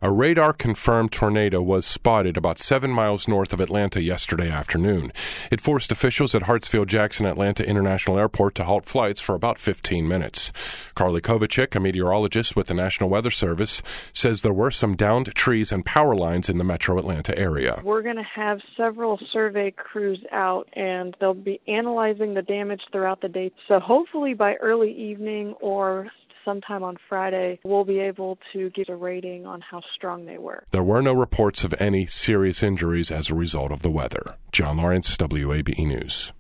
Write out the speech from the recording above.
A radar-confirmed tornado was spotted about 7 miles north of Atlanta yesterday afternoon. It forced officials at Hartsfield-Jackson Atlanta International Airport to halt flights for about 15 minutes. Carly Kovacic, a meteorologist with the National Weather Service, says there were some downed trees and power lines in the metro Atlanta area. We're going to have several survey crews out, and they'll be analyzing the damage throughout the day. So hopefully by early evening or sometime on Friday, we'll be able to give a rating on how strong they were. There were no reports of any serious injuries as a result of the weather. John Lawrence, WABE News.